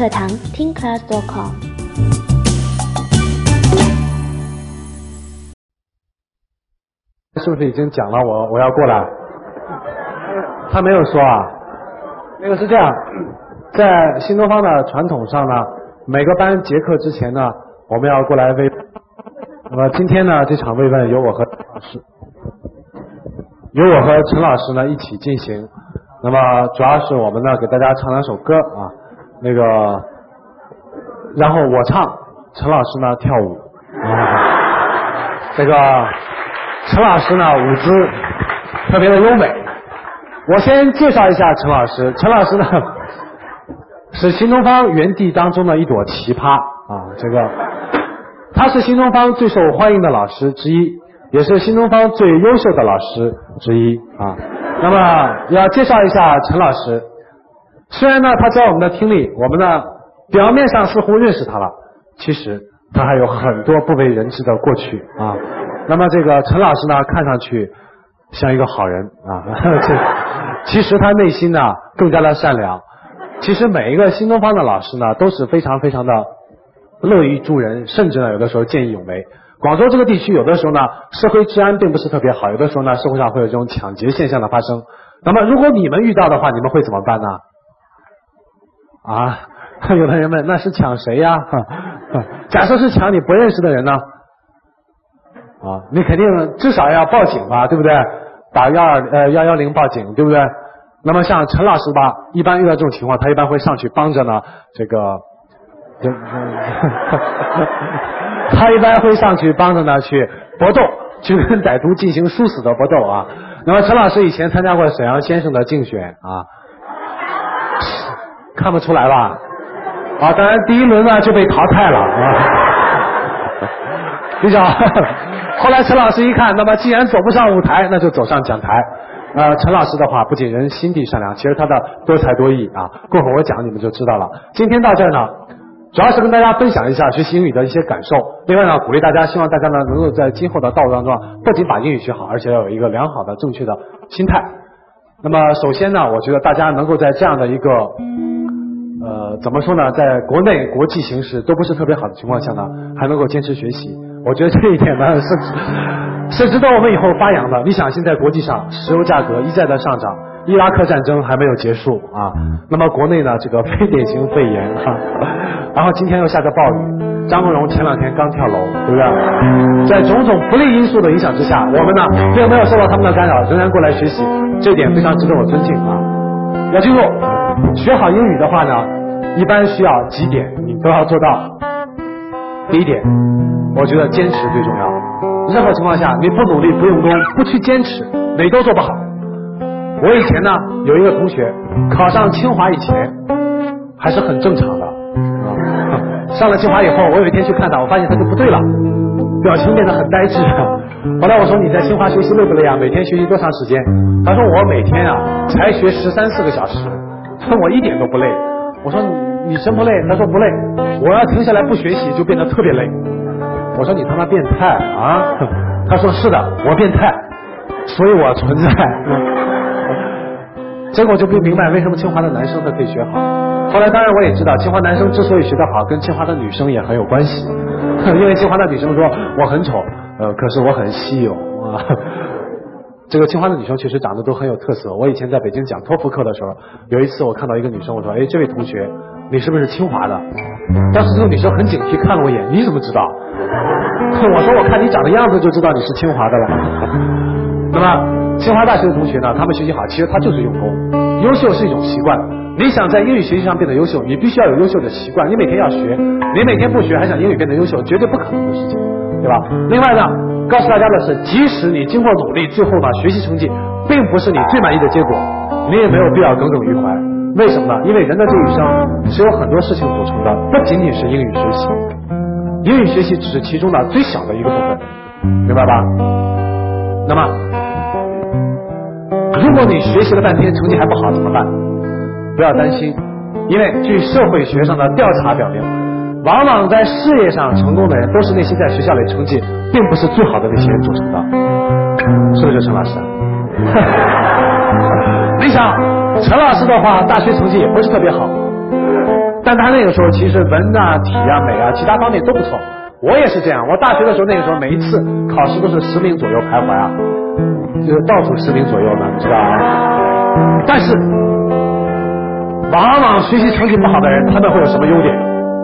课堂听class.com。 是不是已经讲了我要过来？他没有说啊。那个是这样，在新东方的传统上呢，每个班结课之前呢，我们要过来慰问。那么今天呢，这场慰问由我和陈老师呢一起进行。那么主要是我们呢给大家唱两首歌啊，那个，然后我唱，陈老师呢跳舞。这个陈老师呢舞姿特别的优美。我先介绍一下陈老师。陈老师呢是新东方园地当中的一朵奇葩啊，这个他是新东方最受欢迎的老师之一，也是新东方最优秀的老师之一啊。那么要介绍一下陈老师，虽然呢他教我们的听力，我们呢表面上似乎认识他了，其实他还有很多不为人知的过去啊。那么这个陈老师呢看上去像一个好人啊，其实他内心呢更加的善良。其实每一个新东方的老师呢都是非常非常的乐于助人，甚至呢有的时候见义勇为。广州这个地区有的时候呢社会治安并不是特别好，有的时候呢社会上会有这种抢劫现象的发生。那么如果你们遇到的话，你们会怎么办呢？啊，有的人问那是抢谁呀？假设是抢你不认识的人呢？啊，你肯定至少要报警吧，对不对？打110报警，对不对？那么像陈老师吧，一般遇到这种情况，他一般会上去帮着呢，他一般会上去帮着呢去搏斗，去跟歹徒进行殊死的搏斗啊。那么陈老师以前参加过沈阳先生的竞选啊，看不出来吧？啊，当然第一轮呢就被淘汰了啊。比较，后来陈老师一看，那么既然走不上舞台，那就走上讲台。陈老师的话不仅人心地善良，其实他的多才多艺啊，过会儿我讲你们就知道了。今天到这儿呢，主要是跟大家分享一下学习英语的一些感受，另外呢鼓励大家，希望大家呢能够在今后的道路当中不仅把英语学好，而且要有一个良好的正确的心态。那么首先呢，我觉得大家能够在这样的一个怎么说呢，在国内国际形势都不是特别好的情况下呢，还能够坚持学习，我觉得这一点呢是值得我们以后发扬的。你想现在国际上石油价格一再的上涨，伊拉克战争还没有结束啊，那么国内呢这个非典型肺炎啊，然后今天又下着暴雨，张国荣前2天刚跳楼，对不对？在种种不利因素的影响之下，我们呢并没有受到他们的干扰，仍然过来学习，这一点非常值得我尊敬啊。要记住，学好英语的话呢，一般需要几点你都要做到。第一点，我觉得坚持最重要。任何情况下你不努力不用功不去坚持，哪都做不好。我以前呢有一个同学考上清华以前还是很正常的上了清华以后，我有一天去看他，我发现他就不对了，表情变得很呆滞。后来我说你在清华学习累不累啊？每天学习多长时间？他说我每天啊才学13-14个小时，我一点都不累。我说你真不累？他说不累，我要停下来不学习就变得特别累。我说你他妈变态啊！他说是的，我变态，所以我存在。结果就不明白为什么清华的男生他可以学好。后来当然我也知道，清华男生之所以学得好，跟清华的女生也很有关系。因为清华的女生说我很丑，可是我很稀有啊。这个清华的女生确实长得都很有特色。我以前在北京讲托福课的时候，有一次我看到一个女生，我说哎，这位同学你是不是清华的？当时这个女生很警惕看了我一眼，你怎么知道？我说我看你长的样子就知道你是清华的了。那么清华大学的同学呢，他们学习好，其实他就是用功。优秀是一种习惯，你想在英语学习上变得优秀，你必须要有优秀的习惯，你每天要学，你每天不学还想英语变得优秀，绝对不可能的事情，对吧？另外呢，告诉大家的是，即使你经过努力，最后呢学习成绩并不是你最满意的结果，你也没有必要耿耿于怀。为什么呢？因为人的这一生是有很多事情组成的，不仅仅是英语学习，英语学习只是其中的最小的一个部分，明白吧？那么如果你学习了半天成绩还不好怎么办？不要担心，因为据社会学上的调查表明，往往在事业上成功的人都是那些在学校里成绩并不是最好的那些人组成的，是不是陈老师？你想陈老师的话大学成绩也不是特别好， 但他那个时候其实文啊、体啊、美啊，其他方面都不错。我也是这样，我大学的时候那个时候每一次考试都是10名左右徘徊啊，就是倒数10名左右呢，你知道啊。但是往往学习成绩不好的人，他们会有什么优点？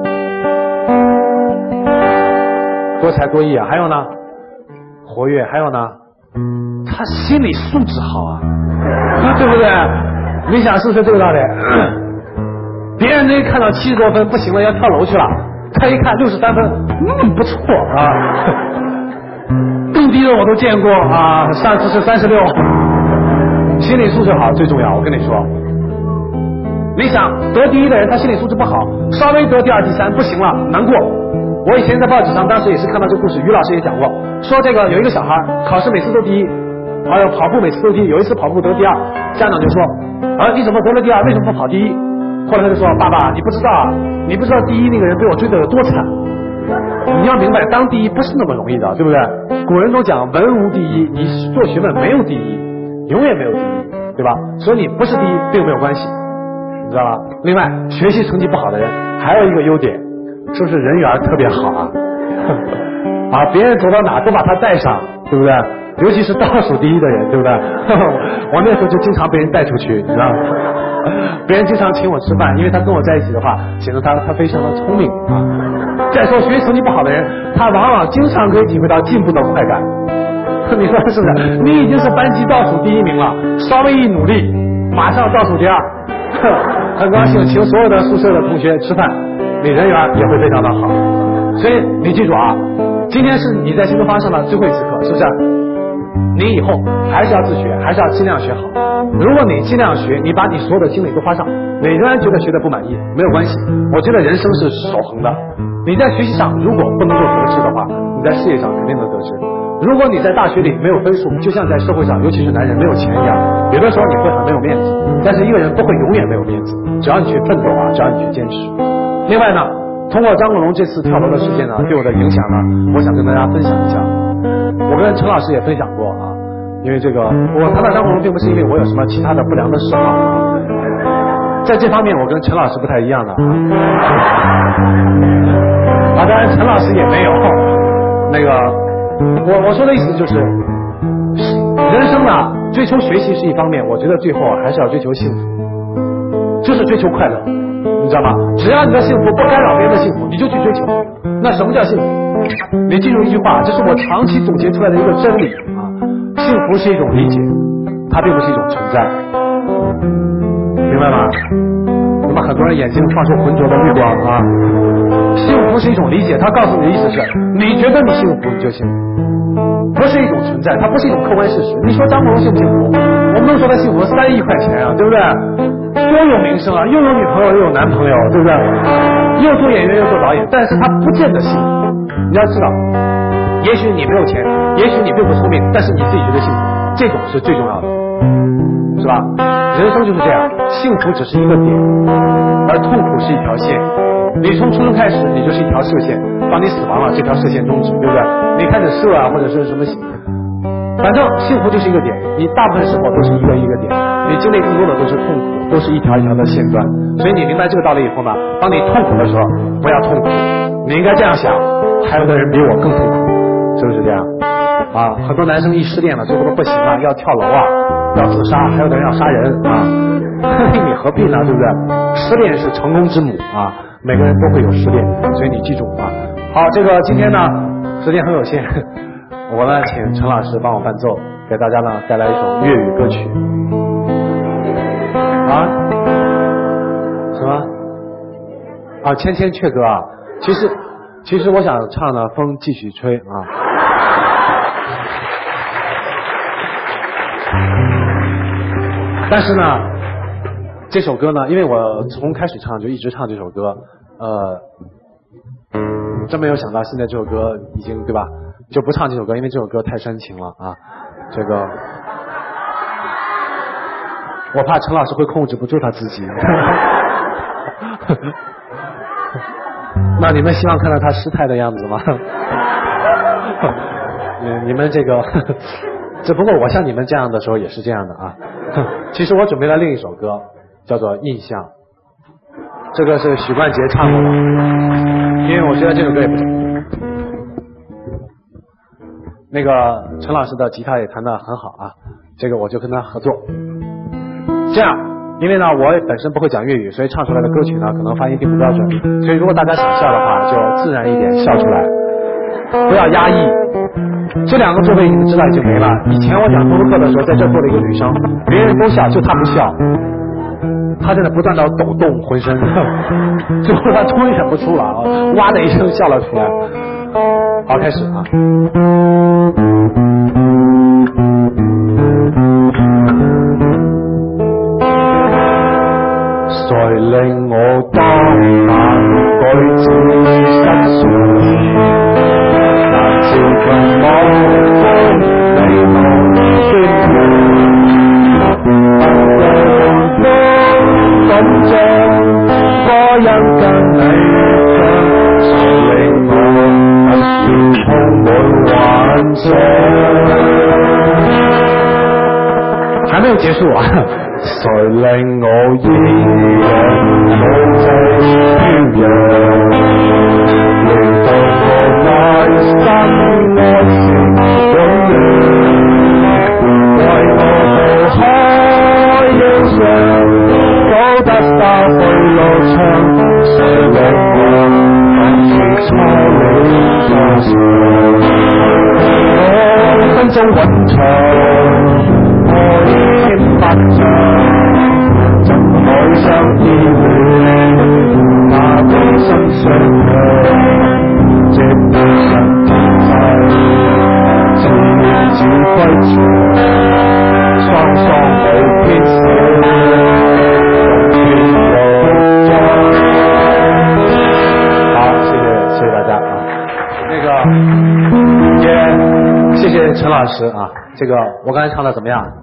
多才多艺啊，还有呢，活跃，还有呢，他心理素质好啊，对不对？你想是不是这个道理？别人那看到70多分不行了，要跳楼去了，他一看63分，不错啊。更低的我都见过啊，上次是36。心理素质好最重要，我跟你说。你想得第1的人，他心理素质不好，稍微得第2、第3不行了，难过。我以前在报纸上，当时也是看到这个故事，于老师也讲过，说这个有一个小孩考试每次都第1，还有跑步每次都第1，有一次跑步得第2，家长就说你怎么得了第2，为什么不跑第1？后来他就说，爸爸，你不知道第1那个人被我追得有多惨。你要明白，当第1不是那么容易的，对不对？古人都讲文无第一，你做学问没有第1，永远没有第1，对吧？所以你不是第1并没有关系，你知道吧？另外，学习成绩不好的人还有一个优点，是不是人缘特别好啊？啊，别人走到哪都把他带上，对不对？尤其是倒数第1的人，对不对？我那时候就经常被人带出去，你知道吗？别人经常请我吃饭，因为他跟我在一起的话，显得他非常的聪明啊。再说学习成绩不好的人，他往往经常可以体会到进步的快感。你说是不是？你已经是班级倒数第1名了，稍微一努力，马上倒数第2。很高兴请所有的宿舍的同学吃饭，你人缘也会非常的好。所以你记住啊，今天是你在新东方上的最后一次课，是不是？你以后还是要自学，还是要尽量学好。如果你尽量学，你把你所有的精力都花上，你仍然觉得学得不满意，没有关系。我觉得人生是守恒的，你在学习上如果不能够得志的话，你在事业上肯定能得志。如果你在大学里没有分数，就像在社会上，尤其是男人没有钱一样，有的时候你会很没有面子。但是一个人不会永远没有面子，只要你去奋斗啊，只要你去坚持。另外呢，通过张国荣这次跳楼的事件呢，对我的影响呢，我想跟大家分享一下。我跟陈老师也分享过啊，因为这个我谈到张国荣，并不是因为我有什么其他的不良的嗜好啊，在这方面我跟陈老师不太一样的当然陈老师也没有那个，我说的意思就是，人生呢，追求学习是一方面，我觉得最后还是要追求幸福，就是追求快乐，你知道吗？只要你的幸福不干扰别人的幸福，你就去追求。那什么叫幸福？你记住一句话，这是我长期总结出来的一个真理啊！幸福是一种理解，它并不是一种存在，明白吗？那么很多人眼睛放出浑浊的绿光啊！幸福是一种理解，它告诉你的意思是，你觉得你幸福你就幸福，不是一种存在，它不是一种客观事实。你说张国荣幸不幸福？我们能说他幸福3亿块钱啊，对不对？多有名声啊，又有女朋友又有男朋友，对不对？又做演员又做导演，但是他不见得幸福。你要知道，也许你没有钱，也许你并不聪明，但是你自己觉得幸福，这种是最重要的，是吧？人生就是这样，幸福只是一个点，而痛苦是一条线。你从出生开始，你就是一条射线，当你死亡了，这条射线终止，对不对？你开始射啊，或者是什么，反正幸福就是一个点，你大部分时候都是一个一个点，你经历更多的都是痛苦，都是一条一条的线段。所以你明白这个道理以后呢，当你痛苦的时候，不要痛苦，你应该这样想，还有的人比我更痛苦，是不是这样？啊，很多男生一失恋了，最后都不行了，要跳楼啊，要自杀，还有的人要杀人啊，你何必呢？对不对？失恋是成功之母啊，每个人都会有失恋，所以你记住啊。好，这个今天呢，时间很有限。我呢，请陈老师帮我伴奏，给大家呢带来一首粤语歌曲。啊？什么？啊，千千阙歌啊。其实我想唱的《风继续吹》啊。但是呢，这首歌呢，因为我从开始唱就一直唱这首歌，真没有想到现在这首歌已经对吧？就不唱这首歌，因为这首歌太煽情了啊！这个，我怕陈老师会控制不住他自己。那你们希望看到他失态的样子吗？你们这个，只不过我像你们这样的时候也是这样的啊。其实我准备了另一首歌，叫做《印象》。 这个是许冠杰唱过的，因为我觉得这首歌也不错。那个陈老师的吉他也弹得很好啊，这个我就跟他合作。这样，因为呢我本身不会讲粤语，所以唱出来的歌曲呢可能发音并不标准，所以如果大家想笑的话，就自然一点笑出来，不要压抑。这2个座位你们知道已经没了。以前我讲通识课的时候，在这坐了一个女生，别人都笑，就她不笑，她在那不断的抖动浑身，最后她终于忍不住了啊，哇的一声笑了出来。好，开始啊。才令我當晚舉止失常，難自近我你我宣揚，緊張，我因跟你唱，才令我不斷充滿幻想。還沒有結束啊。才令我依然無際飄揚，令到我內心愛情湧揚，為我渡海應上，高得拋去路窗，才令我感覺初戀加上，我心中蘊藏。愛千百丈，怎海相依戀，那地心相向，這半生天際，自歸程，滄桑無邊寫，永遠路障。好，謝謝大家啊，那個也謝謝陳老師啊，這個我剛才唱的怎麼樣？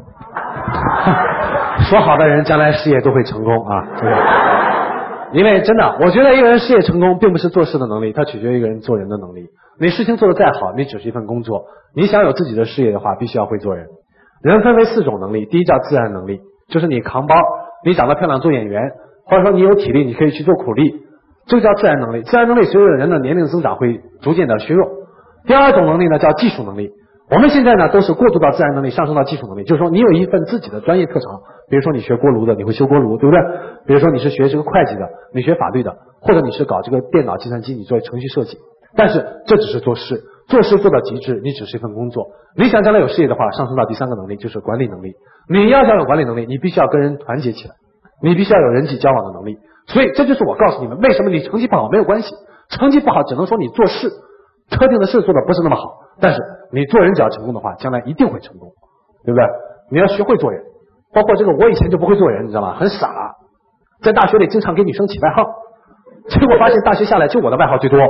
說好的人將來事業都會成功啊，這個，因為真的我覺得一個人事業成功並不是做事的能力，它取決於一個人做人的能力。你事情做得再好，你只是一份工作，你想有自己的事業的話必須要會做人。人分為4種能力，第一叫自然能力，就是你扛包，你長得漂亮做演員，或者說你有體力你可以去做苦力，這個叫自然能力。自然能力隨着人的年齡增長會逐漸的削弱。第二種能力呢叫技術能力，我們現在呢都是過渡到自然能力上升到技術能力，就是說你有一份自己的專業特長，比如說你學鍋爐的你會修鍋爐，對不對？比如說你是學這個會計的，你學法律的，或者你是搞這個電腦計算機，你做程序設計。但是這只是做事，做事做到極致，你只是一份工作。你想將來有事業的話，上升到第3個能力就是管理能力。你要想有管理能力，你必須要跟人團結起來，你必須要有人際交往的能力。所以這就是我告訴你們，為什麼你成績不好沒有關係，成績不好只能說你做事特定的事做的不是那麼好，但是你做人只要成功的話，將來一定會成功，對不對？你要學會做人，包括這個我以前就不會做人，你知道嗎？很傻，在大學裡經常給女生起外號，結果發現大學下來就我的外號最多。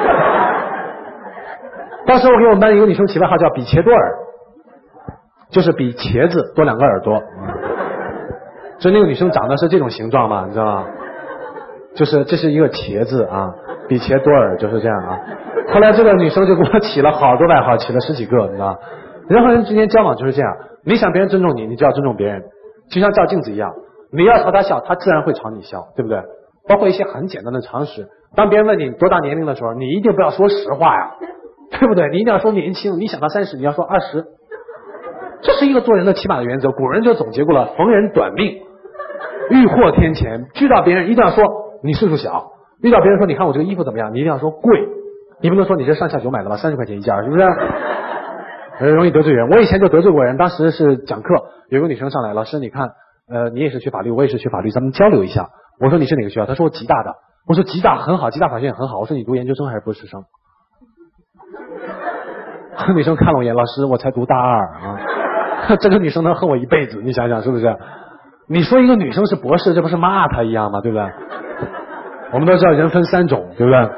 當時我給我們班一個女生起外號叫比茄多耳，就是比茄子多2個耳朵。所以那個女生長得是這種形狀嘛，你知道嗎？就是這是一個茄子啊，比茄多耳就是這樣啊。後來這個女生就給我起了好多外號，起了10幾個，你知道嗎？人和人之間交往就是這樣，你想別人尊重你，你就要尊重別人，就像照鏡子一樣，你要朝他笑，他自然會朝你笑，對不對？包括一些很簡單的常識，當別人問你多大年齡的時候，你一定不要說實話呀，對不對？你一定要說年輕，你想到30，你要說20，這是一個做人的起碼的原則。古人就總結過了，逢人短命，遇禍天前。遇到別人一定要說你歲數小，遇到別人說你看我這個衣服怎麼樣，你一定要說貴，你不能說你這上下九買的吧，30塊錢一件，是不是？容易得罪人。我以前就得罪過人，當時是講課，有個女生上來，老師你看你也是學法律，我也是學法律，咱們交流一下。我說你是哪個學校？他說我吉大的。我說吉大很好，吉大法學院很好。我說你讀研究生還是博士生？女生看了我一眼，老師我才讀大2啊。這個女生能恨我一輩子，你想想是不是？你說一個女生是博士，這不是罵她一樣嗎？對不對？我們都知道人分3種，對不對？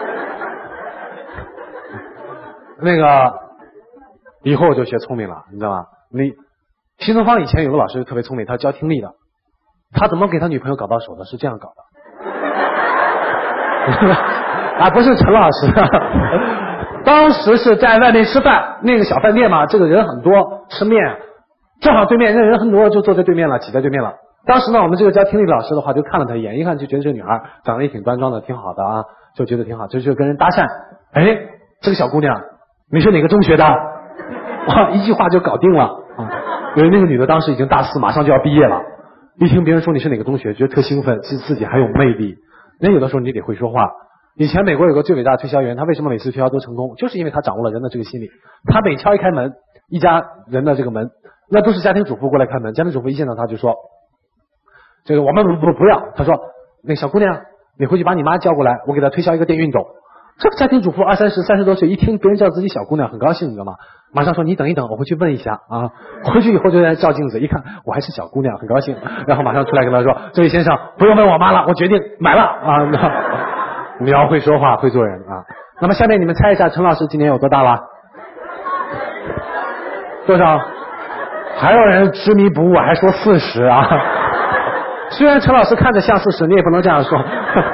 那個以後我就學聰明了，你知道嗎？新東方以前有個老師特別聰明，他教聽力的，他怎麼給他女朋友搞到手的？是這樣搞的。啊，不是陳老師，當時是在外面吃飯，那個小飯店嘛，這個人很多，吃麵，正好對面那人很多，就坐在對面了，擠在對面了。 当时呢，我们这个教听力老师的话就看了她一眼，一看就觉得这个女孩长得也挺端庄的，挺好的啊，就觉得挺好，就跟人搭讪。哎，这个小姑娘，你是哪个中学的？哇，一句话就搞定了啊！因为那个女的当时已经大4，马上就要毕业了。一听别人说你是哪个中学，觉得特兴奋，自己还有魅力。那有的时候你得会说话。以前美国有个最伟大的推销员，他为什么每次推销都成功？就是因为他掌握了人的这个心理。他每敲一开门，一家人的这个门，那都是家庭主妇过来开门，家庭主妇一见到他就说：“这个我们不要。”他说：“那小姑娘，你回去把你妈叫过来，我给她推销一个电熨斗。”这个家庭主妇30多岁，一听别人叫自己小姑娘，很高兴，你知道吗？马上说你等一等，我回去问一下啊。回去以后就在照镜子，一看我还是小姑娘，很高兴，然后马上出来跟他说：“这位先生，不用问我妈了，我决定买了啊。”你要会说话，会做人啊。那么下面你们猜一下，陈老师今年有多大了？多少？还有人执迷不悟，还说40啊。虽然陈老师看着像40，你也不能这样说。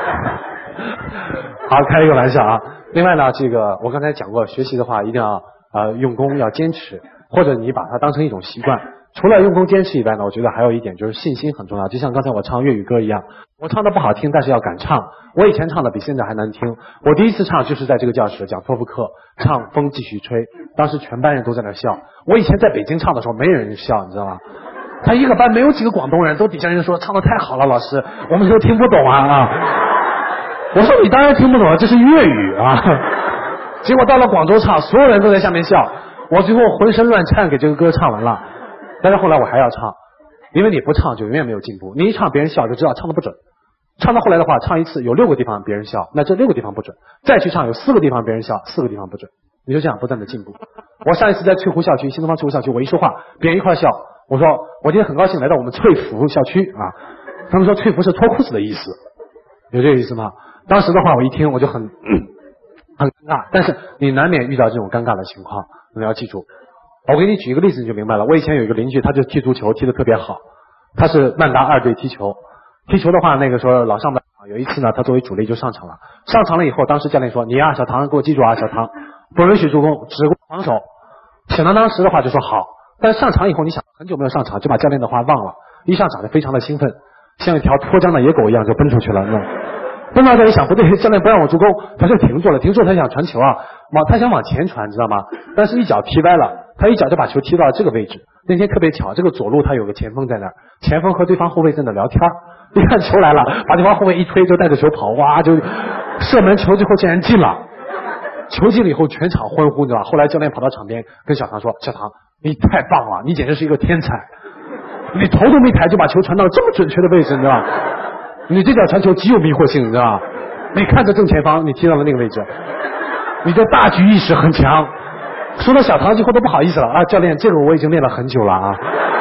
好，开一个玩笑啊。另外呢，这个我刚才讲过，学习的话一定要用功，要坚持，或者你把它当成一种习惯。除了用功坚持以外呢，我觉得还有一点就是信心很重要。就像刚才我唱粤语歌一样，我唱的不好听，但是要敢唱。我以前唱的比现在还难听。我第一次唱就是在这个教室讲托福课，唱《风继续吹》，当时全班人都在那笑。我以前在北京唱的时候，没人笑，你知道吗？他一个班没有几个广东人，都底下人说唱的太好了，老师，我们都听不懂啊。我说你当然听不懂了，这是粤语啊。结果到了广州唱，所有人都在下面笑，我最后浑身乱颤给这个歌唱完了。但是后来我还要唱，因为你不唱就永远没有进步。你一唱别人笑就知道唱的不准。唱到后来的话，唱一次有6个地方别人笑，那这6个地方不准。再去唱有4个地方别人笑，4个地方不准。你就这样不断的进步。我上一次在翠湖校区，新东方翠湖校区，我一说话别人一块笑，我说我今天很高兴来到我们翠湖校区啊。他们说翠湖是脱裤子的意思，有这个意思吗？当时的话我一听我就很尴尬，但是你难免遇到这种尴尬的情况，你要记住。我给你举一个例子你就明白了。我以前有一个邻居，他就踢足球踢得特别好，他是曼达2队踢球。踢球的话那个时候老上不了场，有一次呢他作为主力就上场了。上场了以后，当时教练说：“你呀，小唐，给我记住啊，小唐，不允许助攻，只顾防守。”小唐当时的话就说好，但是上场以后你想很久没有上场，就把教练的话忘了，一上场就非常的兴奋，像一条脱缰的野狗一样就奔出去了，你知道吗？奔到这一想不对，教练不让我助攻，他就停住了，他想传球啊，他想往前传，知道吗？但是一脚踢歪了，他一脚就把球踢到了这个位置。那天特别巧，这个左路他有个前锋在那儿，前锋和对方后卫在那聊天，一看球来了，把对方后卫一推就带着球跑，哇，就射门，球最后竟然进了。球进了以后全场欢呼，你知道吧？后来教练跑到场边跟小唐说：“小唐，你太棒了，你简直是一个天才，你头都没抬就把球传到了这么准确的位置，你知道吧？你这脚传球极有迷惑性，你知道吧？你看着正前方，你踢到了那个位置，你的大局意识很强。”说到小唐最后都不好意思了啊，教练，这个我已经练了很久了啊。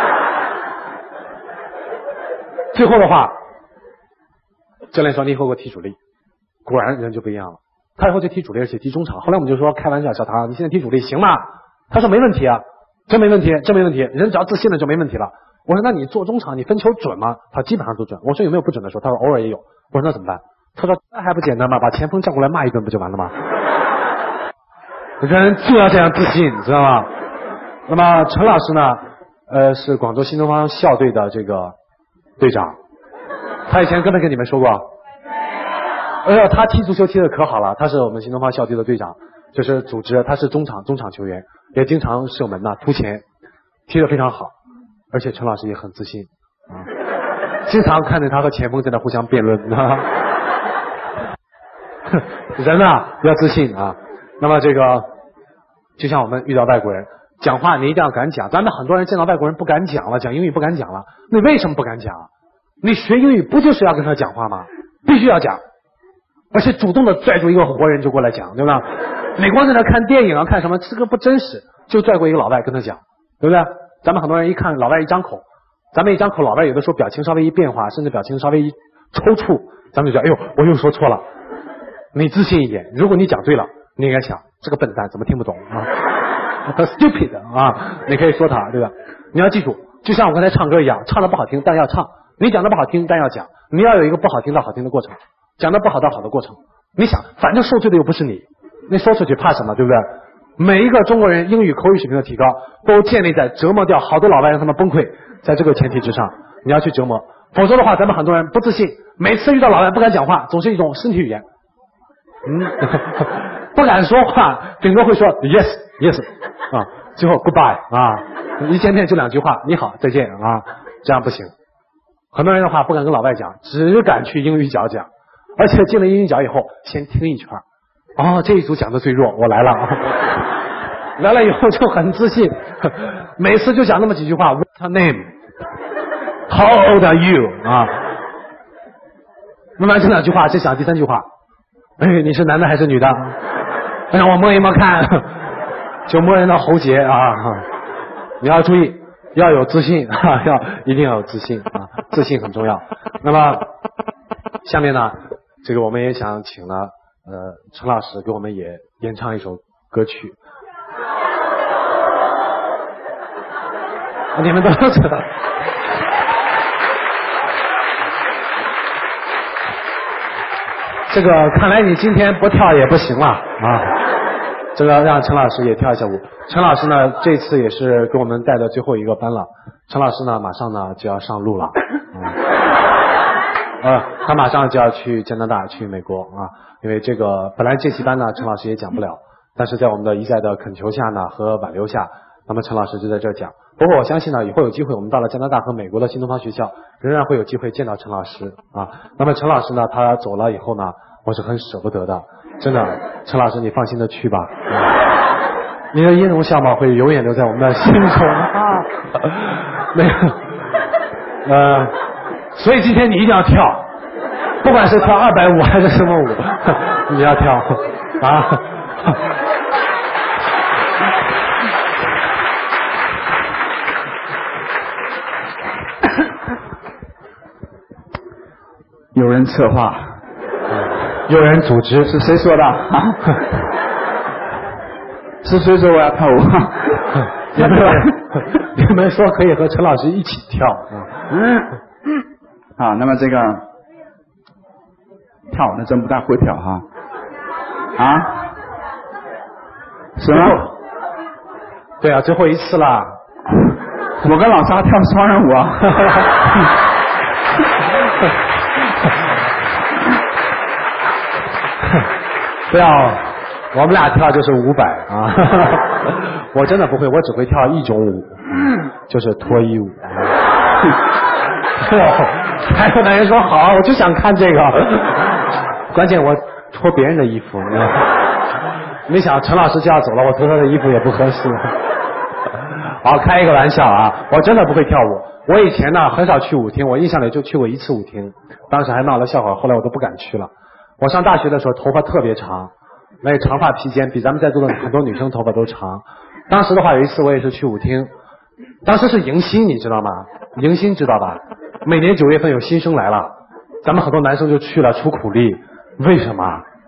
最后的话，教练说：“你以后给我踢主力。”果然人就不一样了，他以后就踢主力，而且踢中场。后来我们就说开玩笑：“小唐，你现在踢主力行吗？”他说：“没问题啊，真没问题，真没问题。人只要自信了就没问题了。”我说：“那你做中场你分球准吗？”他基本上都准。我说：“有没有不准的时候？”他说：“偶尔也有。”我说：“那怎么办？”他说：“那还不简单吗？把前锋叫过来骂一顿不就完了吗？”人就要这样自信，知道吗？那么陈老师呢，是广州新东方校队的这个队长。他以前跟没跟你们说过？哎呦，他踢足球踢得可好了，他是我们新东方校队的队长，就是组织，他是中场球员，也经常射门突前，踢得非常好。而且陈老师也很自信啊，经常看着他和前锋在那互相辩论。人要自信啊。那么这个就像我们遇到外国人讲话，你一定要敢讲。咱们很多人见到外国人不敢讲了，讲英语不敢讲了，你为什么不敢讲？你学英语不就是要跟他讲话吗？必须要讲，而且主动的拽住一个活人就过来讲，对吧？你光在那看电影啊，看什么，这个不真实，就拽过一个老外跟他讲，对不对？咱们很多人一看老外一张口，咱们一张口，老外有的时候表情稍微一变化，甚至表情稍微一抽搐，咱们就觉得哎呦，我又说错了。你自信一点，如果你讲对了，你应该想这个笨蛋怎么听不懂啊？stupid 啊，你可以说他，对吧？你要记住，就像我刚才唱歌一样，唱的不好听但要唱，你讲的不好听但要讲，你要有一个不好听到好听的过程，讲的不好到好的过程。你想，反正受罪的又不是你，你说出去怕什么，对不对？每一个中国人英语口语水平的提高，都建立在折磨掉好多老外让他们崩溃，在这个前提之上，你要去折磨。 否则的话，咱们很多人不自信，每次遇到老外不敢讲话，总是一种身体语言，不敢说话，顶多会说 yes yes 啊，最后 goodbye 啊，一见面就2句话，你好，再见啊，这样不行。很多人的话不敢跟老外讲，只敢去英语角讲，而且进了英语角以后，先听一圈。哦，这一组讲的最弱，我来了。来了以后就很自信，每次就讲那么几句话 ，What's your name? How old are you? 啊，慢慢这2句话，再讲第3句话，哎，你是男的还是女的？让我摸一摸看，就摸人的喉结啊！你要注意，要有自信啊，一定要有自信啊，自信很重要。那么下面呢，这个我们也想请了陈老师给我们也演唱一首歌曲。你们都知道。这个看来你今天不跳也不行了啊！这个让陈老师也跳一下舞。陈老师呢，这次也是给我们带的最后一个班了。陈老师呢，马上呢就要上路了。他马上就要去加拿大，去美国啊！因为这个本来这期班呢，陈老师也讲不了，但是在我们的一再的恳求下呢和挽留下，那么陈老师就在这儿讲。不过我相信呢，以后有机会我们到了加拿大和美国的新东方学校，仍然会有机会见到陈老师啊。那么陈老师呢，他走了以后呢，我是很舍不得的，真的，陈老师你放心的去吧，你的音容笑貌会永远留在我们的心中啊。那个，所以今天你一定要跳，不管是跳250还是什么舞，你要跳啊。 有人策划， 有人组织， 是谁说的？是谁说我要跳舞？ 你们说可以和陈老师一起跳。 好，那么这个跳那真不大会跳哈。啊？什么？ 对啊，最后一次了。 我跟老沙跳双人舞啊。 不要，我们俩跳就是500啊！我真的不会，我只会跳一种舞，就是脱衣舞。还有男人说好，我就想看这个。关键我脱别人的衣服，没想陈老师就要走了，我脱他的衣服也不合适。好，开一个玩笑啊！我真的不会跳舞。我以前呢很少去舞厅，我印象里就去过1次舞厅，当时还闹了笑话，后来我都不敢去了。我上大学的时候头发特别长，那个长发披肩，比咱们在座的很多女生头发都长。当时的话有一次我也是去舞厅，当时是迎新，你知道吗？迎新知道吧？每年9月份有新生来了，咱们很多男生就去了出苦力。为什么？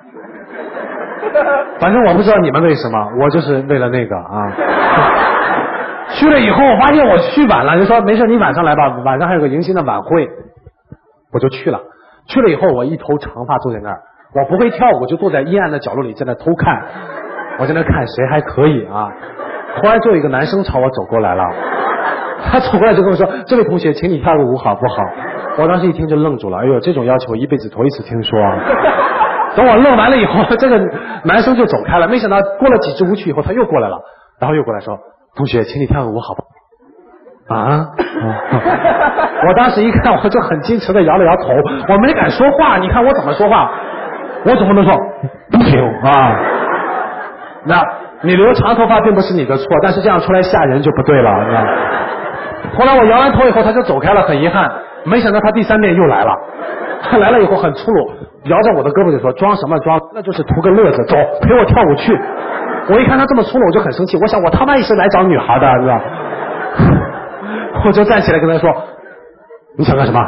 反正我不知道你们为什么，我就是为了那个啊。去了以后我发现我去晚了，就说没事你晚上来吧，晚上还有个迎新的晚会，我就去了。去了以后我一头长发坐在那儿，我不会跳舞，就坐在阴暗的角落里在那偷看，我在那看谁还可以啊。忽然就有一个男生朝我走过来了，他走过来就跟我说，这位同学请你跳个舞好不好？我当时一听就愣住了，哎呦，这种要求我一辈子头一次听说。等我愣完了以后，这个男生就走开了，没想到过了几支舞曲以后他又过来了，然后又过来说，同学请你跳个舞好不好？啊！我当时一看，我就很矜持的摇了摇头，我没敢说话。你看我怎么说话？我总不能说不行啊。那你留长头发并不是你的错，但是这样出来吓人就不对了。后来我摇完头以后，他就走开了，很遗憾。没想到他第3遍又来了，他来了以后很粗鲁，摇着我的胳膊就说装什么装，那就是图个乐子，走陪我跳舞去。我一看他这么粗鲁，我就很生气，我想我他妈也是来找女孩的，是吧？我就站起来跟他说，你想干什么？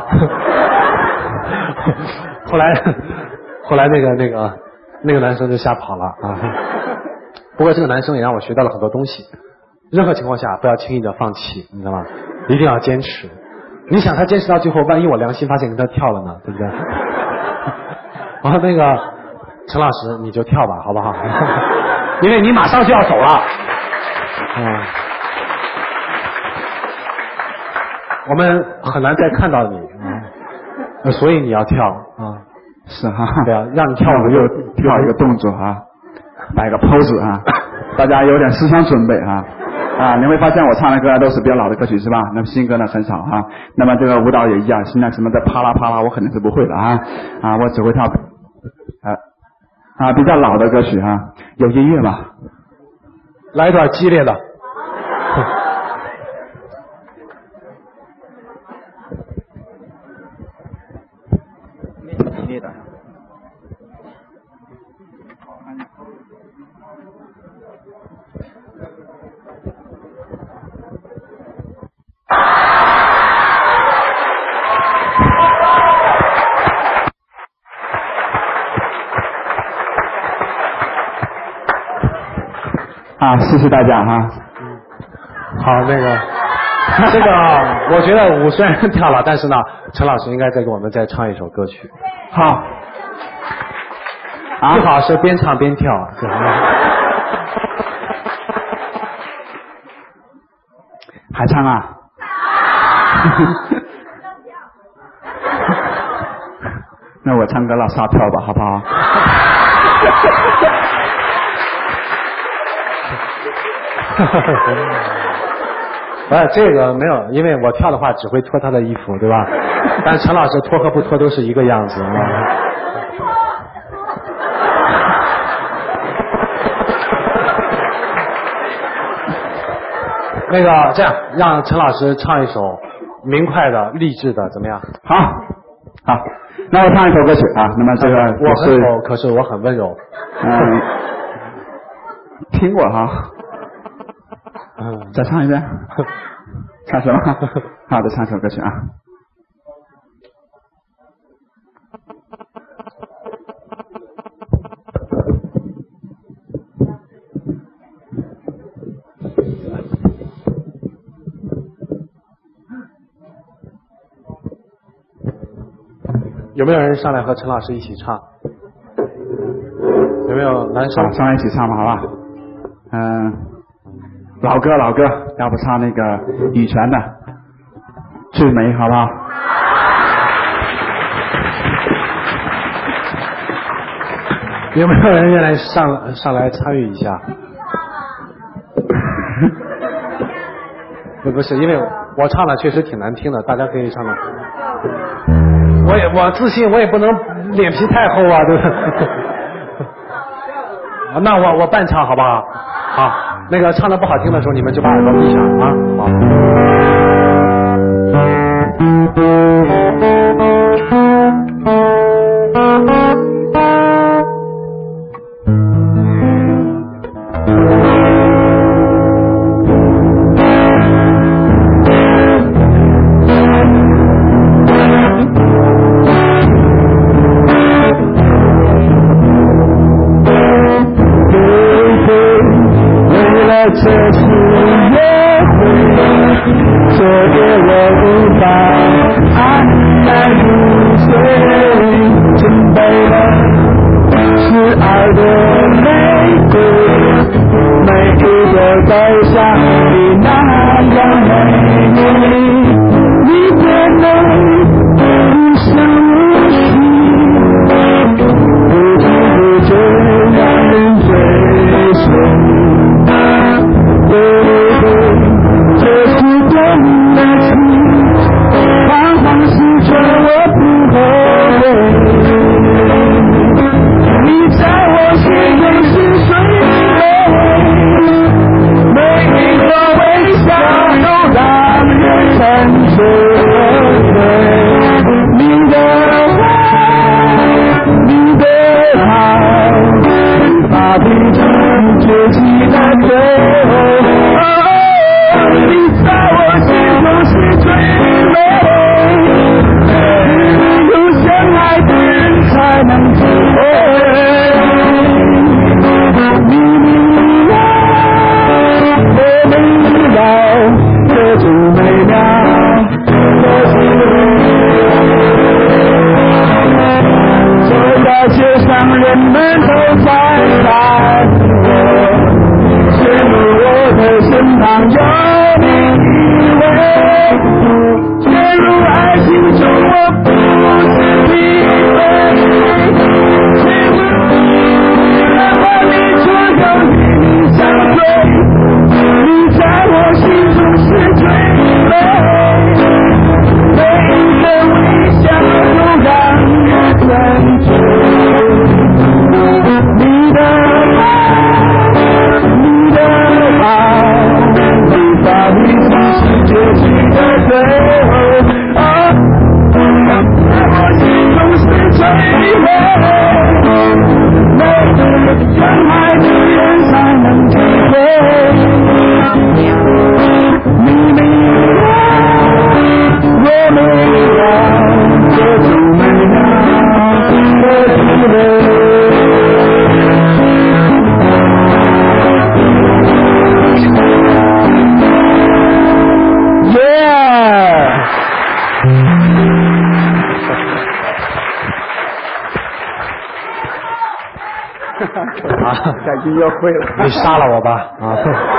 后来那个男生就吓跑了啊。不过这个男生也让我学到了很多东西，任何情况下不要轻易的放弃，你知道吗？一定要坚持。你想他坚持到最后，万一我良心发现跟他跳了呢，对不对？然后那个陈老师你就跳吧，好不好？因为你马上就要走了。我们很难再看到你啊。 所以你要跳啊。 是哈。 对啊，让你跳舞就跳一个动作啊，摆个 pose 啊，大家有点思想准备啊。你会发现我唱的歌都是比较老的歌曲是吧？那么新歌呢很少啊。那么这个舞蹈也一样，现在什么的啪啦啪啦我肯定是不会的啊。我只会跳比较老的歌曲啊，有音乐吧？ 来一段激烈的。 激烈的。谢谢大家哈。 好，那个这个我觉得舞虽然跳了，但是呢，陈老师应该再给我们再唱一首歌曲。 好。 最好是边唱边跳。 还唱啊？那我唱歌拉撒票吧，好不好？ 这个没有，因为我跳的话只会脱他的衣服，对吧？但陈老师脱和不脱都是一个样子。那个这样，让陈老师唱一首明快的、励志的，怎么样？ 好，那我唱一首歌曲啊。那么这个我很丑，可是我很温柔。 听过哈。再唱一遍。唱什么？好，再唱首歌曲啊。 有没有人上来和陈老师一起唱？有没有男生？ 上来一起唱吧，好吧？老歌，要不唱那个羽泉的《最美》，好不好？ 有没有人愿意上来参与一下？不是，因为我唱的确实挺难听的，大家可以唱的。我自信，我也不能脸皮太厚啊，对不对？那我伴唱好不好？好，那个唱的不好听的时候，你们就把耳朵闭上啊。好。 陷入爱情中，我不啊， 感情又会了。 你杀了我吧啊！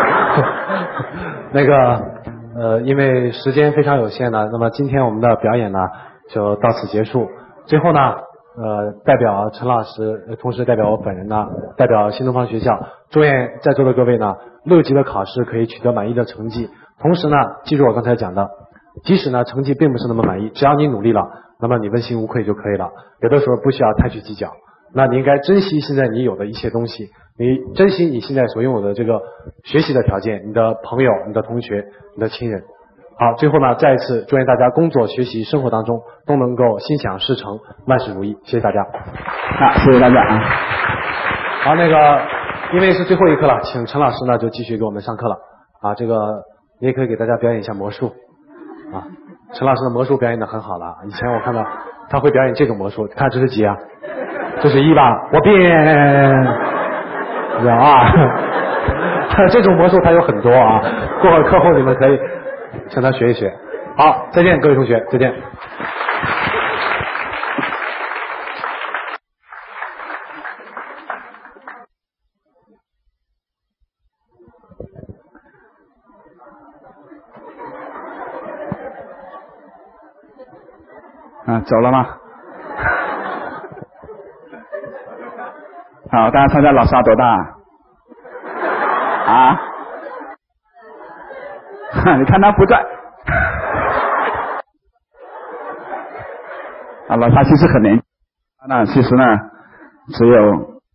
那个因为时间非常有限呢，那么今天我们的表演呢就到此结束。最后呢，代表陈老师，同时代表我本人呢，代表新东方学校，祝愿在座的各位呢，6级的考试可以取得满意的成绩。同时呢，记住我刚才讲的，即使呢成绩并不是那么满意，只要你努力了，那么你问心无愧就可以了。有的时候不需要太去计较。那你应该珍惜现在你有的一切东西，你珍惜你现在所拥有的这个学习的条件，你的朋友、你的同学、你的亲人。好，最后呢，再一次祝愿大家工作、学习、生活当中都能够心想事成，万事如意。谢谢大家。 好，谢谢大家啊。 好，那个因为是最后一课了，请陈老师呢就继续给我们上课了啊。这个你也可以给大家表演一下魔术啊。陈老师的魔术表演的很好了，以前我看到他会表演这种魔术，看这是几啊？这是1吧？我变啊，这种魔术它有很多啊。过会儿课后你们可以向他学一学。好，再见，各位同学，再见。 走了吗？好，大家猜猜老沙多大？啊？你看他不在。啊，老沙其实很年轻，那其实呢只有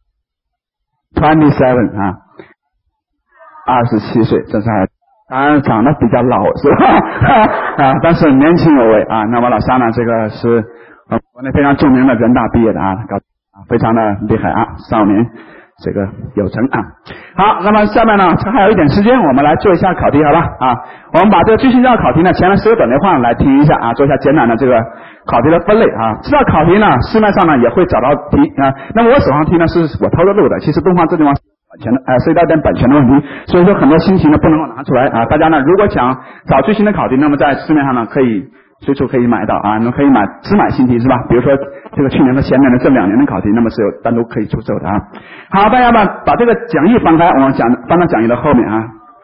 27啊，27岁，这是当然长得比较老是吧？啊，但是年轻有为啊。那么老沙呢，这个是国内非常著名的人大毕业的啊，非常的厉害啊，少年这个有成啊。好，那么下面呢还有一点时间，我们来做一下考题，好吧？啊，我们把这个军训教考题呢，前面10个短对话来听一下啊，做一下简短的这个考题的分类啊。这道考题呢，市面上呢也会找到题啊。那么我手上题呢是我偷着录的，其实东方这地方版权的涉及到一点版权的问题，所以说很多新题呢不能够拿出来啊。大家呢如果想找最新的考题，那么在市面上呢可以随处可以买到啊，你们可以只买新题是吧？比如说这个去年和前年的这2年的考题，那么是有单独可以出售的啊。好，大家们把这个讲义翻开，我们翻到讲义的后面啊。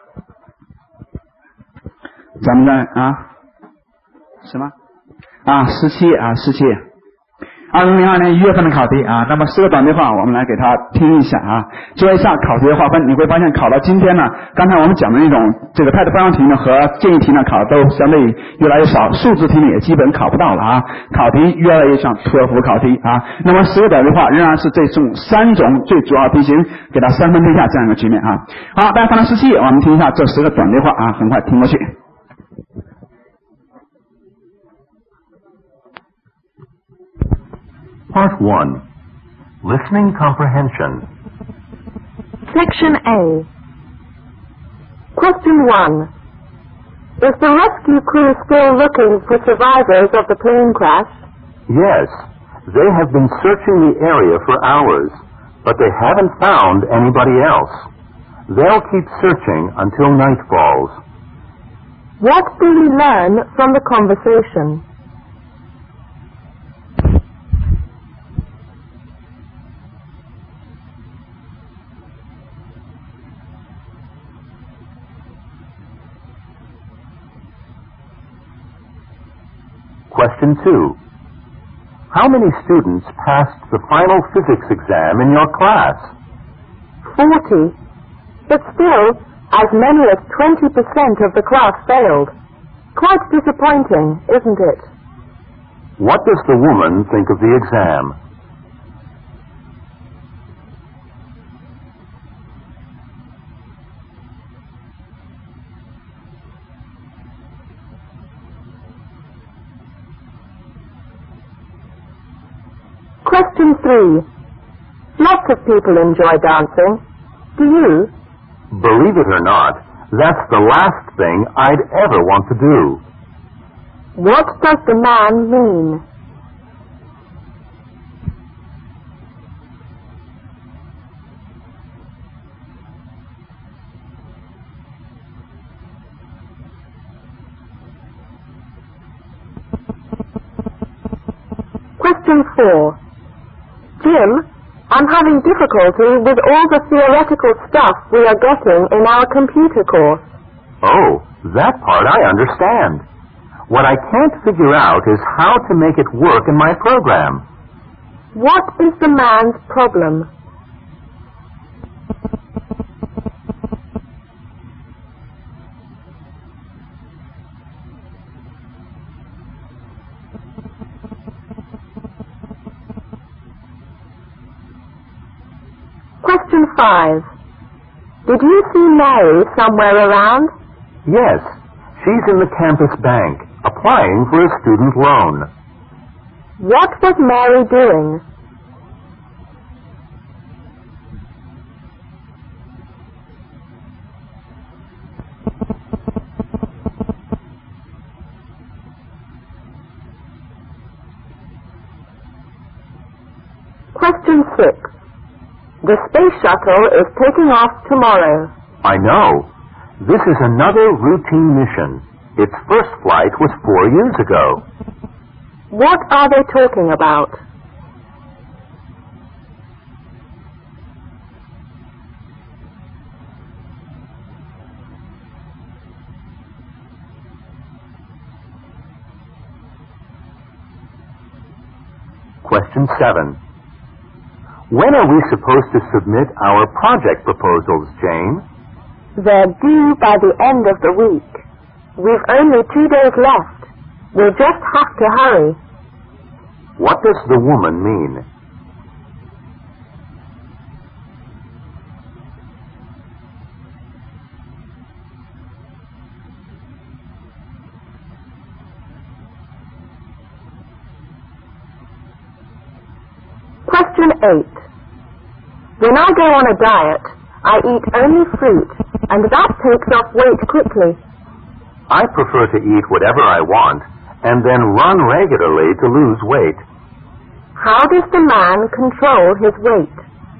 咱们在啊什么啊17啊17。2002年1月份的考题啊，那么10个短对话我们来给它听一下啊，做一下考题的划分。你会发现考到今天呢，刚才我们讲的那种这个态度方向题呢和建议题呢考的都相对越来越少，数字题呢也基本考不到了啊，考题越来越像托福考题啊。那么10个短对话仍然是这种3种最主要题型，给它3分天下这样一个局面啊。好，大家翻到17页，我们听一下这10个短对话啊，很快听过去。 Part 1. Listening Comprehension. Section A. Question 1. Is the rescue crew still looking for survivors of the plane crash? Yes, they have been searching the area for hours, but they haven't found anybody else. They'll keep searching until night falls. What do we learn from the conversation? Question 2. How many students passed the final physics exam in your class? 40. But still, as many as 20% of the class failed. Quite disappointing, isn't it? What does the woman think of the exam? Question 3. Lots of people enjoy dancing. Do you? Believe it or not, that's the last thing I'd ever want to do. What does the man mean? Question 4. Jim, I'm having difficulty with all the theoretical stuff we are getting in our computer course. Oh, that part I understand. What I can't figure out is how to make it work in my program. What is the man's problem? Question 5. Did you see Mary somewhere around? Yes, she's in the campus bank, applying for a student loan. What was Mary doing? Question 6. The space shuttle is taking off tomorrow. I know. This is another routine mission. Its first flight was 4 years ago. What are they talking about? Question 7. When are we supposed to submit our project proposals, Jane? They're due by the end of the week. We've only 2 days left. We'll just have to hurry. What does the woman mean? Question 8. When I go on a diet, I eat only fruit, and that takes off weight quickly. I prefer to eat whatever I want and then run regularly to lose weight. How does the man control his weight?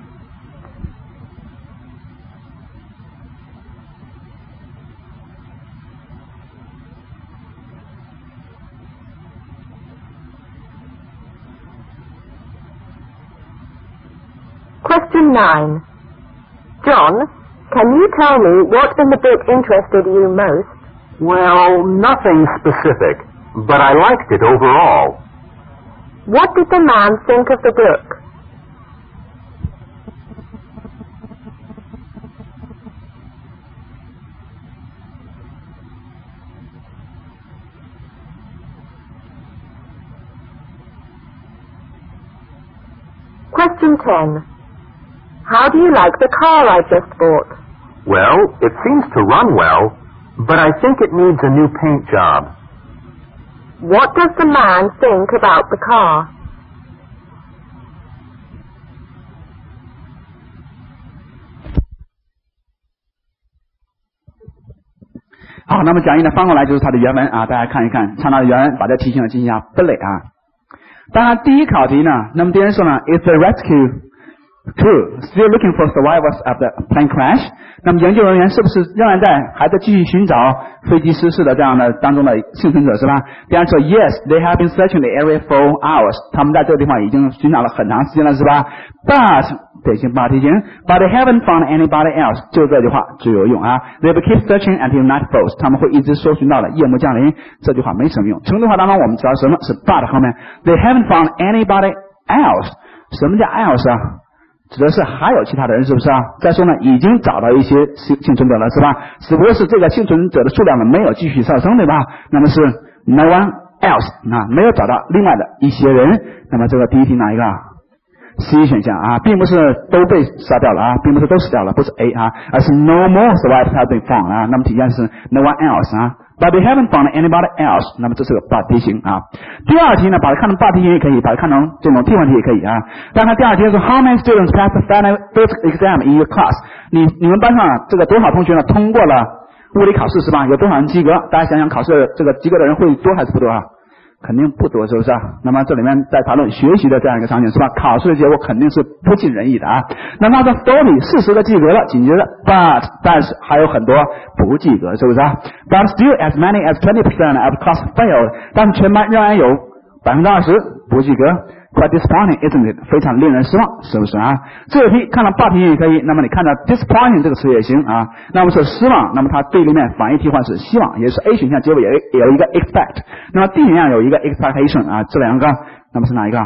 Question 9. John, can you tell me what in the book interested you most? Well, nothing specific, but I liked it overall. What did the man think of the book? Question 10. How do you like the car I just bought? Well, it seems to run well, but I think it needs a new paint job. What does the man think about the car? 好，那么讲义呢翻过来就是它的原文啊，大家看一看，看到原文把这题型呢进行一下分类啊。当然第一考题呢，那么敌人说呢 ，Is the rescue crew still looking for survivors of the plane crash？ 那么营救人员是不是仍然还在继续寻找飞机失事的这样的当中的幸存者是吧？第二说 Yes, they have been searching the area for hours。他们在这个地方已经寻找了很长时间了是吧 ？But 得行把题型 ，But they haven't found anybody else。就这句话最有用啊。They will keep searching until night falls。他们会一直搜寻到了夜幕降临。这句话没什么用。成对话当中我们知道什么是 but 后面 They haven't found anybody else。什么叫 else 啊？指的是还有其他的人是不是啊？再说呢，已经找到一些幸存者了是吧？只不过是这个幸存者的数量呢没有继续上升对吧？那么是 no one else 啊，没有找到另外的一些人。那么这个第一题哪一个？C 选项啊，并不是都被杀掉了啊，并不是都死掉了，不是 A 啊，而是 no more survivors have been found 啊。那么题干是 no one else 啊 ，but they haven't found anybody else。那么这是个 but 题型啊。第二题呢，把它看成 but 题型也可以，把它看成这种替问题也可以啊。但它第二题是 How many students passed the final physics exam in your class？ 你们班上这个多少同学呢通过了物理考试是吧？有多少人及格？大家想想考试这个及格的人会多还是不多啊？肯定不多，是不是啊？那么这里面在谈论学习的这样一个场景是吧？考试的结果肯定是不尽人意的啊。那么说 40 40个及格了，紧接着 但是还有很多不及格，是不是啊 ？But still as many as 20% of class failed， 但是全班仍然有20%不及格。 Quite disappointing, isn't it? 非常令人失望，是不是啊？这个题看到霸题也可以，那么你看到 disappointing 这个词也行啊。那么是失望，那么它对立面反义替换是希望，也是 A 选项结尾也有一个 expect， 那么 D 选项有一个 expectation 啊，这两个，那么是哪一个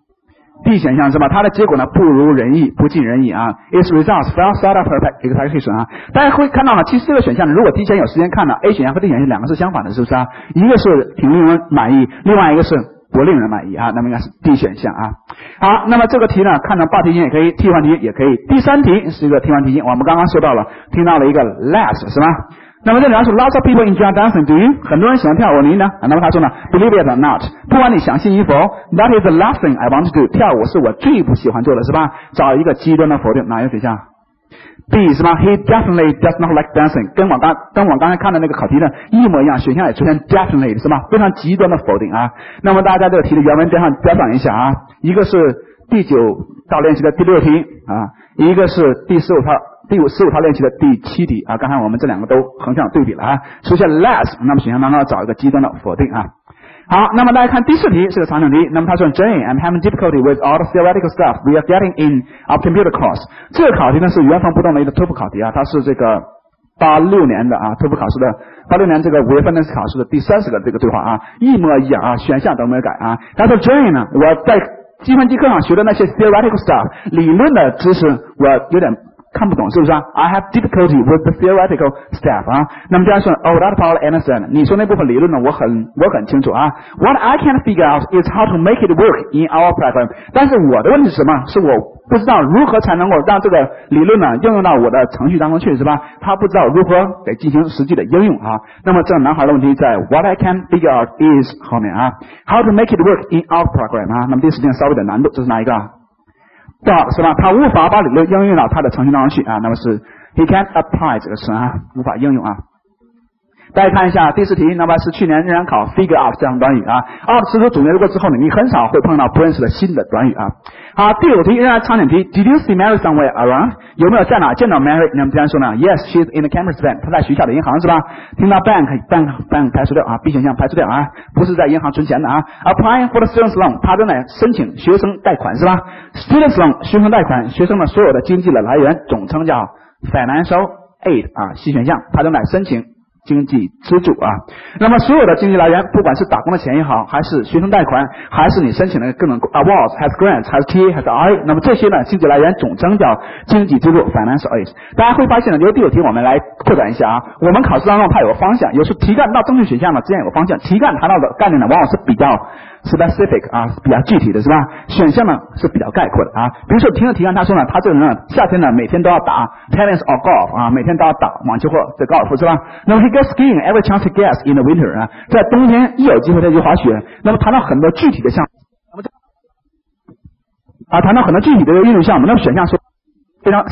？D 选项是吧？它的结果呢不如人意，不尽人意啊。Its results fell short of expectation 啊。大家会看到呢，其实这个选项呢，如果提前有时间看呢 ，A 选项和 D 选项两个是相反的，是不是啊？一个是挺令人满意，另外一个是不令人满意啊。那么应该是 D 选项啊。好，那么这个题呢，看到霸题型也可以，替换题也可以。第三题是一个替换题型，我们刚刚说到了，听到了一个 last 是吧？那么这里描述 lots of people enjoy dancing， do you？ 很多人喜欢跳舞，你呢？那么他说呢 ，believe it or not， 不管你相信与否 ，that is the last thing I want to do。跳舞是我最不喜欢做的，是吧？找一个极端的否定，哪一个选项 ？B 是吧 ？He definitely does not like dancing， 跟我刚才看的那个考题呢一模一样，选项也出现 definitely 是吧？非常极端的否定啊。那么大家这个题的原文标上一下啊，一个是第9道练习的第6题啊，一个是第15套练习的第7题啊，刚才我们这两个都横向对比了啊，出现 less， 那么选项当中要找一个极端的否定啊。好，那么大家看第4题是个常识题，那么他说 Jane, I'm having difficulty with all the theoretical stuff we are getting in our computer course。这个考题呢是原封不动的一个托福考题啊，它是这个86年的啊托福考试的86年这个5月份的考试的第30个这个对话啊，一模一样啊，选项都没有改啊。他说 Jane 呢，我在计算机课上学的那些 theoretical stuff 理论的知识我有点看不懂，是不是啊 ？I have difficulty with the theoretical stuff 啊。那么这样说 ，Oh, that part I understand。你说那部分理论呢，我很清楚啊。What I can't figure out is how to make it work in our program。但是我的问题是什么？是我不知道如何才能够让这个理论呢应用到我的程序当中去，是吧？他不知道如何给进行实际的应用啊。那么这男孩的问题在 What I can't figure out is 后面啊 ，How to make it work in our program 啊。那么第4题稍微的难度，这是哪一个？是吧？他无法把理论应用到他的程序当中去啊，那么是 he can't apply 这个词啊，无法应用啊。大家看一下第4题，那么是去年仍然考 figure out 这样的短语啊。out 词组总结过之后呢，你很少会碰到不认识的新的短语啊。好，第5题仍然常见题 ，Did you see Mary somewhere around？ 有没有在哪见到 Mary？ 那么这样说呢 ？Yes, she's in the campus bank。她在学校的银行是吧？听到 bank 排除掉啊 ，B 选项排除掉啊，不是在银行存钱的啊。Applying for the students loan， 她正在申请学生贷款是吧 ？Students loan 学生贷款，学生的所有的经济的来源总称叫 financial aid 啊 ，C 选项，她正在申请经济资助啊，那么所有的经济来源，不管是打工的钱也好，还是学生贷款，还是你申请的各种 awards， 还是 grants， 还是 TA， 还是 RA， 那么这些呢，经济来源总称叫经济资助 financial aid。大家会发现呢，由第5题我们来扩展一下啊，我们考试当中它有个方向，有时题干到正确选项呢之间有个方向，题干谈到的概念呢往往是比较 specific 啊，比较具体的是吧？选项呢是比较概括的啊。比如说听了题干，他说呢，他这个人呢夏天呢每天都要打 tennis or golf 啊，每天都要打网球或者高尔夫是吧？那么 he gets skiing every chance he gets in the winter 啊，在冬天一有机会他就滑雪。那么谈到很多具体的项目，谈到很多具体的运动项目，那么选项说非常，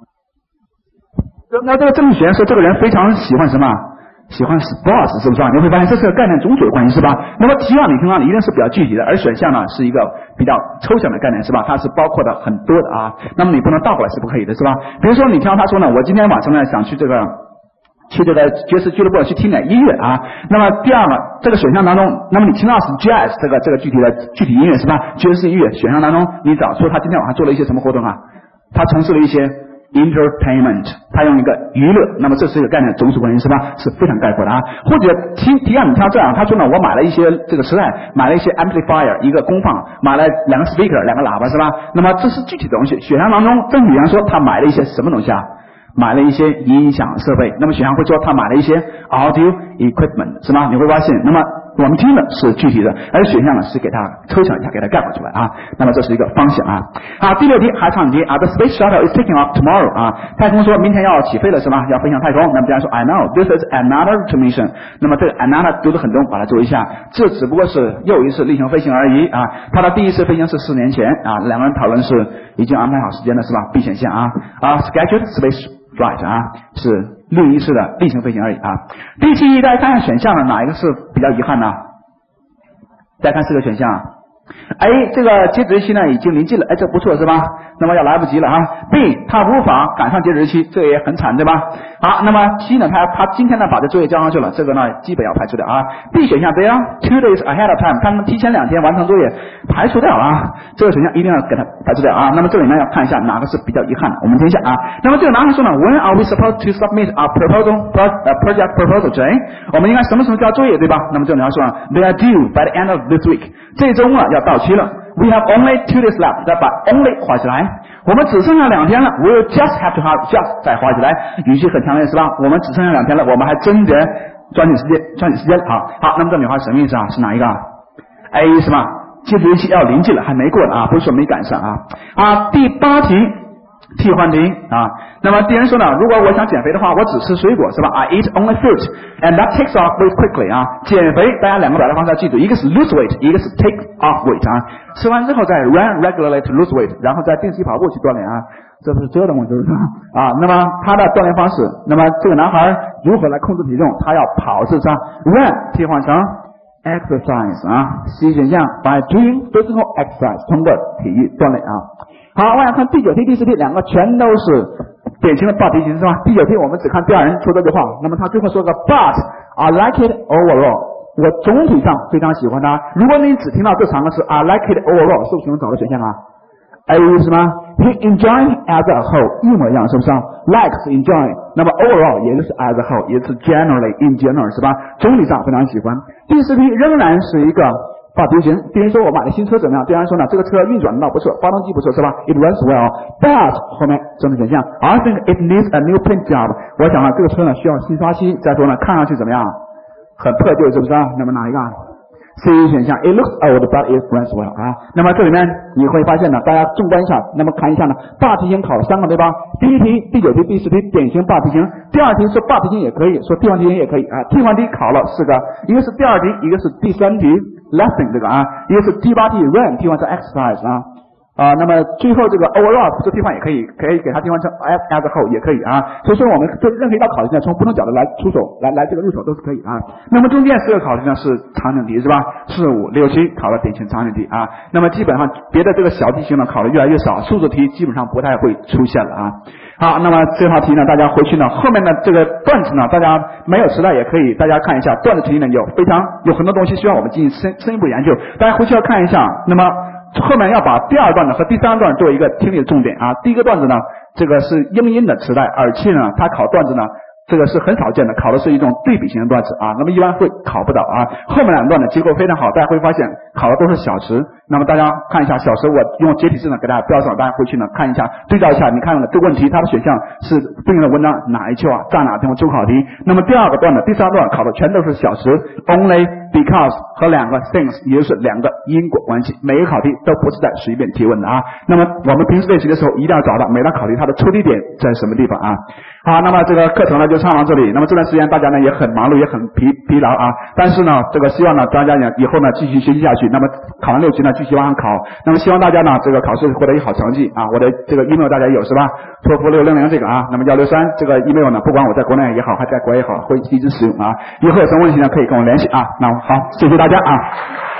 那这个正确选项说这个人非常喜欢什么？喜欢 sports 是不是啊？你会发现这是个概念总属的关系是吧？那么题让你听到的一定是比较具体的，而选项呢是一个比较抽象的概念是吧？它是包括的很多的啊。那么你不能倒过来是不可以的是吧？比如说你听到他说呢，我今天晚上呢想去这个爵士俱乐部去听点音乐啊。那么第二呢，这个选项当中，那么你听到是 jazz 这个具体音乐是吧？爵士音乐选项当中，你找出他今天晚上做了一些什么活动啊？他从事了一些entertainment， 他用一个娱乐，那么这是一个概念总属关系是吧？是非常概括的啊。或者题让你挑这样，他说呢，我买了一些这个磁带，买了一些 amplifier 一个功放，买了2个 speaker 2个喇叭是吧？那么这是具体的东西。选项当中正确选项说他买了一些什么东西啊？买了一些音响设备，那么选项会说他买了一些 audio equipment 是吧？你会发现，那么我们听的是具体的，而选项呢是给它抽象一下，给它概括出来啊。那么这是一个方向啊。好，第6题还常题啊 ，The space shuttle is taking off tomorrow 啊，太空说明天要起飞了是吧？要飞向太空。那么这样说 I know this is another mission。那么这个 another 读得很重，把它注意一下，这只不过是又一次例行飞行而已啊。它的第一次飞行是4年前啊，两个人讨论是已经安排好时间了是吧 ？B 选项啊scheduled space flight 啊，是另一次的例行飞行而已啊。第7题大家看看选项呢，哪一个是比较遗憾呢？再看4个选项，这个截止日期呢已经临近了，这不错是吧？那么要来不及了啊。B 他无法赶上截止日期，这也很惨对吧？ 好，那么 T 呢，他今天呢把这作业交上去了，这个呢基本要排除掉啊。B 选项 they are 2 days ahead of time， 他们提前2天完成作业，排除掉啊。这个选项一定要给它排除掉啊。那么这里呢要看一下哪个是比较遗憾的，我们听一下啊。那么这个男孩说呢 ，When are we supposed to submit our project proposal today？ 我们应该什么时候交作业，对吧？那么这个男孩说呢 ，They are due by the end of this week， 这周末要到期了。We have only 2 days left， 再把 only 画起来，我们只剩下2天了。We'll just have to have just 再画起来，语气很强烈是吧？我们只剩下2天了，我们还真得抓紧时间啊！好，那么这句话什么意思啊？是哪一个啊 ？A 是吧？截止日期要临近了，还没过呢啊，不是说没赶上啊。啊，第8题。替换题啊，那么敌人说呢，如果我想减肥的话，我只吃水果是吧 ？I eat only fruit and that takes off very quickly 啊。减肥大家2个表达方式要记住，一个是 lose weight， 一个是 take off weight 啊。吃完之后再 run regularly to lose weight， 然后再定期跑步去锻炼啊。这不是折腾我就是啊。那么他的锻炼方式，那么这个男孩如何来控制体重？他要跑是吧 ？run 替换成 exercise 啊。C 选项 by doing physical exercise 通过体育锻炼啊。好，我想看第9题、第10题，2个全都是典型的 but 题型是吧？第9题我们只看第2人说这句话，那么他最后说个 but I like it overall， 我总体上非常喜欢它。如果你只听到这3个字 I like it overall， 是不是能找到选项啊 ？A 是吗 ？He enjoyed as a whole 一模一样，是不是 ？Like 是 enjoy， 那么 overall 也就是 as a whole， 也是 generally in general 是吧？总体上非常喜欢。第10题仍然是一个。把题型，别人说我买的新车怎么样？对方说呢，这个车运转的倒不错，发动机不错，是吧 ？It runs well, but 后面正确选项 I think it needs a new paint job。我想呢，这个车呢需要新刷漆。再说呢，看上去怎么样？很破旧，是不是啊？那么哪一个？C 选项 It looks old, but it runs well 啊。那么这里面你会发现呢，大家纵观一下，那么看一下呢，大题型考了3个，对吧？第1题、第9题、第10题典型大题型。第2题说大题型也可以，说替换题型也可以啊。替换题考了4个，一个是第2题，一个是第3题。lesson 这个啊，一个是第8题 run 替换成 exercise 那么最后这个 overall 这替换也可以给它替换成 as a whole 也可以啊。所以说我们对任何一道考题呢，从不同角度来出手，来这个入手都是可以啊。那么中间4个考题呢是场景题是吧？4、5、6、7考了典型场景题啊。那么基本上别的这个小题型呢考的越来越少，数字题基本上不太会出现了啊。好，那么这道题呢，大家回去呢，后面的这个段子呢，大家没有时代也可以，大家看一下段子题呢有很多东西需要我们进行深一步研究，大家回去要看一下。那么后面要把第2段呢和第3段作为一个听力的重点啊。第一个段子呢，这个是英音的时代，耳器呢，它考段子呢。这个是很少见的，考的是一种对比型的段子啊，那么一般会考不到啊。后面2段的结构非常好，大家会发现考的都是小时。那么大家看一下小时，我用简体字呢给大家标上，大家回去呢看一下，对照一下，你看这个问题它的选项是对应的文章哪一句啊，占哪地方出考题。那么第2个段的第3段考的全都是小时 only because 和2个 things， 也就是2个因果关系，每个考题都不是在随便提问的啊。那么我们平时练习的时候一定要找到每道考题它的出题点在什么地方啊。好，那么这个课程呢就上到这里。那么这段时间大家呢也很忙碌，也很疲劳啊。但是呢，这个希望呢大家呢以后呢继续学习下去。那么考完6级呢继续往上考。那么希望大家呢这个考试获得一个好成绩啊。我的这个 email 大家有是吧？托福600这个啊。那么163这个 email 呢，不管我在国内也好，还在国外也好，会一直使用啊。以后有什么问题呢可以跟我联系啊。那好，谢谢大家啊。